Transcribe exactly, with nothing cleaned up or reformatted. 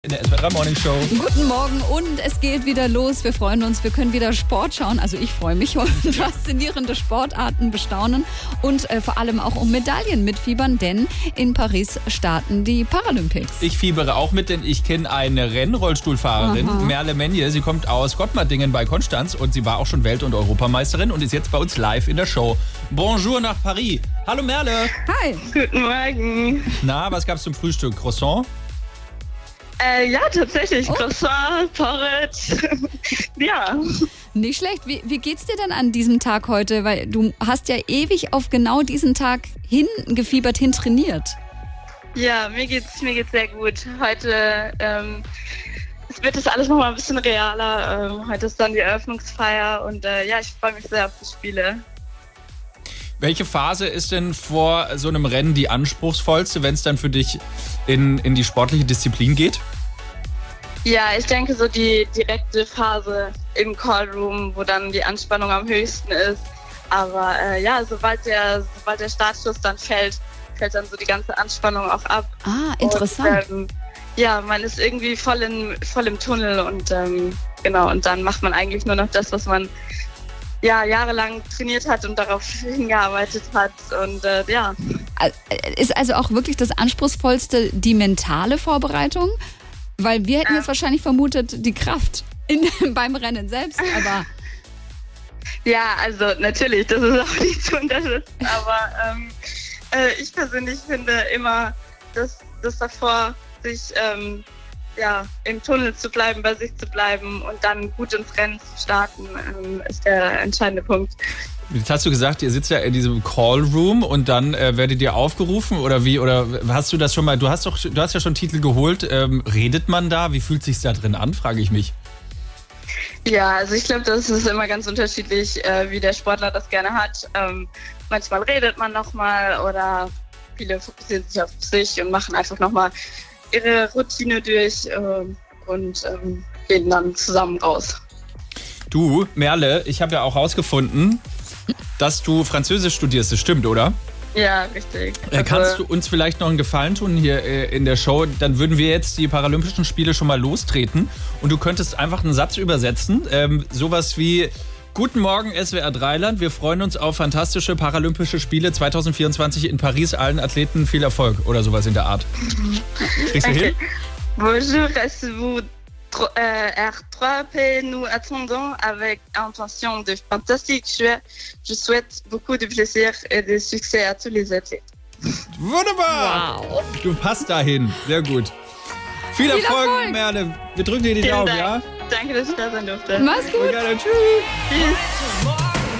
In der S W R drei Morning Show. Guten Morgen und es geht wieder los. Wir freuen uns, wir können wieder Sport schauen. Also ich freue mich und faszinierende Sportarten bestaunen und äh, vor allem auch um Medaillen mitfiebern, denn in Paris starten die Paralympics. Ich fiebere auch mit, denn ich kenne eine Rennrollstuhlfahrerin, Aha. Merle Menje. Sie kommt aus Gottmardingen bei Konstanz und sie war auch schon Welt- und Europameisterin und ist jetzt bei uns live in der Show. Bonjour nach Paris. Hallo Merle. Hi. Guten Morgen. Na, was gab's zum Frühstück? Croissant? Äh, ja, tatsächlich. Oh. Croissant, Porridge. Ja. Nicht schlecht. Wie, wie geht's dir denn an diesem Tag heute? Weil du hast ja ewig auf genau diesen Tag hingefiebert, hintrainiert. Ja, mir geht's, mir geht's sehr gut. Heute ähm, es wird das alles nochmal ein bisschen realer. Ähm, heute ist dann die Eröffnungsfeier und äh, ja, ich freue mich sehr auf die Spiele. Welche Phase ist denn vor so einem Rennen die anspruchsvollste, wenn es dann für dich in, in die sportliche Disziplin geht? Ja, ich denke so die direkte Phase im Callroom, wo dann die Anspannung am höchsten ist. Aber äh, ja, sobald der, sobald der Startschuss dann fällt, fällt dann so die ganze Anspannung auch ab. Ah, interessant. Und, ähm, ja, man ist irgendwie voll, in, voll im Tunnel und ähm, genau, und dann macht man eigentlich nur noch das, was man ja, jahrelang trainiert hat und darauf hingearbeitet hat. Und äh, ja. Ist also auch wirklich das Anspruchsvollste die mentale Vorbereitung? Weil wir hätten jetzt wahrscheinlich vermutet, die Kraft in, beim Rennen selbst, aber... Ja, also natürlich, das ist auch nicht zu unterschätzen. Aber ähm, äh, ich persönlich finde immer, dass das davor, sich ähm, ja, im Tunnel zu bleiben, bei sich zu bleiben und dann gut ins Rennen zu starten, ähm, ist der entscheidende Punkt. Jetzt hast du gesagt, ihr sitzt ja in diesem Callroom und dann äh, werdet ihr aufgerufen oder wie? Oder hast du das schon mal, du hast doch, du hast ja schon Titel geholt, ähm, redet man da? Wie fühlt sich's da drin an, frage ich mich. Ja, also ich glaube, das ist immer ganz unterschiedlich, äh, wie der Sportler das gerne hat. Ähm, manchmal redet man nochmal oder viele fokussieren sich auf sich und machen einfach nochmal ihre Routine durch ähm, und ähm, gehen dann zusammen raus. Du, Merle, ich habe ja auch rausgefunden, dass du Französisch studierst. Das stimmt, oder? Ja, richtig. Äh, kannst du uns vielleicht noch einen Gefallen tun hier äh, in der Show? Dann würden wir jetzt die Paralympischen Spiele schon mal lostreten und du könntest einfach einen Satz übersetzen. Ähm, sowas wie: Guten Morgen S W R Dreiland, wir freuen uns auf fantastische Paralympische Spiele zwanzig vierundzwanzig in Paris. Allen Athleten viel Erfolg oder sowas in der Art. Kriegst du hin? Bonjour, restez-vous R trois P, nous attendons avec intention de fantastiques Jeux. Je souhaite beaucoup de plaisir et de succès à tous les athlètes. Wunderbar! Wow. Du passt dahin. Sehr gut. Viel, Viel Erfolg, Erfolg. Merle. Wir drücken dir die Vielen Daumen, Dank. ja? Danke, dass ich da sein durfte. Mach's gut. Sehr gerne. Tschüss. Tschüss.